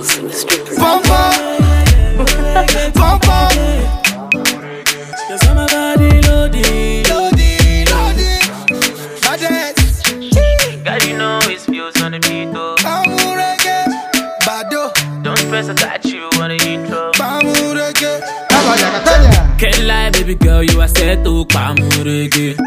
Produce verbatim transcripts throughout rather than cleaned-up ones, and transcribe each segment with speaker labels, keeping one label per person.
Speaker 1: Eagles in the strippers.
Speaker 2: Pom pom, pom pom.
Speaker 3: Cause I'm a body loaded,
Speaker 2: Loaded, loaded. Badness.
Speaker 3: God, you know it feels on the beat, though.
Speaker 2: Bamurege, bado.
Speaker 3: Don't stress, I got you on the intro.
Speaker 2: Bamurege.
Speaker 3: Can't lie, baby girl, you are set to Pamurege.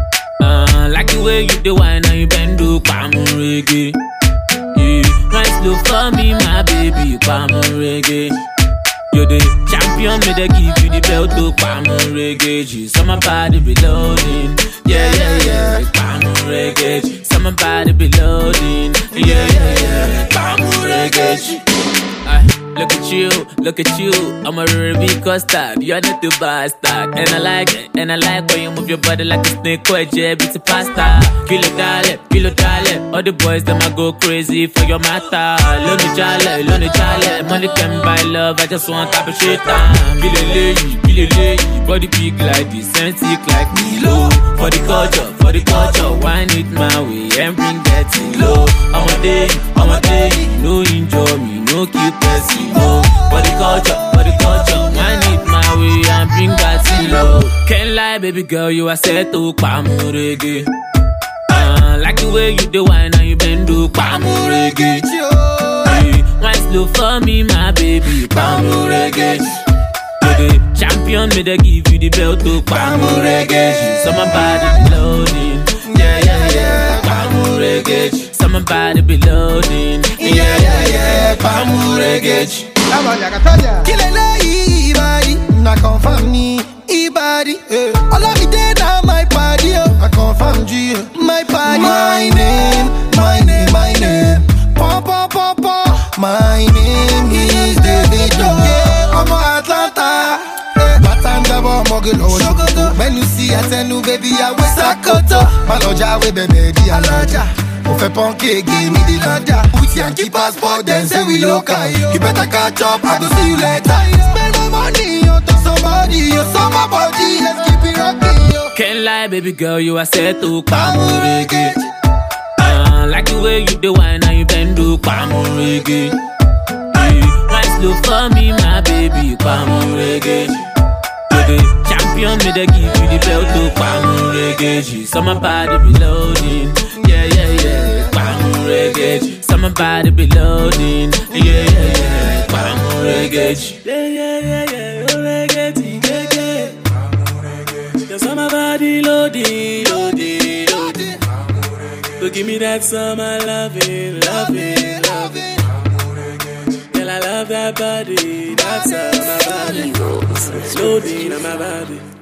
Speaker 3: Uh, like the way you do wine and you bend to Pamurege. Yeah, wine slow for me, my baby, Pamurege. You're the champion, me they give you the belt to Pamurege. So my body be loading, yeah, yeah, yeah, Pamurege. So my body be loading, yeah, yeah, yeah, Pamurege. Look at you, look at you, I'm a Ruby custard, you're not the bastard. And I like it, and I like when you move your body like a snake or a jab, it's a pasta. Kilo dale, kilo dale, all the boys them I go crazy for your matter. Lonely jale, lonely jale, money can buy love, I just want type of shit time. Kilo lay, kilo lay, body big like this, and sick like Milo. For the culture, for the culture, wine it my way and bring that thing low. I'm a day, I'm a day, no enjoy me, no keep pressing. Oh, for the culture, for the culture, I need my way and bring that thing low. Can't lie, baby girl, you are set to Pamurege. Uh, like the way you do wine and you bend to Pamurege. Hey, wine slow for me, my baby, Pamurege. You're the champion, me they give you the belt to Pamurege. So my body be loading, yeah, yeah, yeah, Pamurege. So my body be loading, yeah, yeah, yeah, Pamurege.
Speaker 2: Kilele ibadi, na confirm ni ibadi. All of me dead now my party, I confirm G. My party, my name, my name, my name. Pom pom pom pom. My name is Davido. I'm a Atlanta. Batanda bo mogelo. When you see I tell you baby I will sakoto. Maloja we baby di alaja. On fait pancake, give me the lanja. With Yankee passport, then say we local. You better catch up, I go see you later. Spend the money on to somebody, you saw my body, let's keep it rocking, yo.
Speaker 3: Can't lie, baby girl, you are set to Pamurege. Uh, like the way you do wine and you bend to Pamurege. Yeah, wine slow for me, my baby, Pamurege. You're the champion, me they give you the belt to Pamurege. So my body be loading, yeah, yeah, yeah, Pamurege. So my body be loading, yeah, yeah, yeah, Pamurege. Yeah, yeah, yeah, yeah, Pamurege, yeah, yeah. Yeah, so my body loading, loading, loading. So give me that summer loving, loving, loving. Girl, I love that body, that's how my body.
Speaker 1: Eagles in the strippers.
Speaker 3: Loading on my body.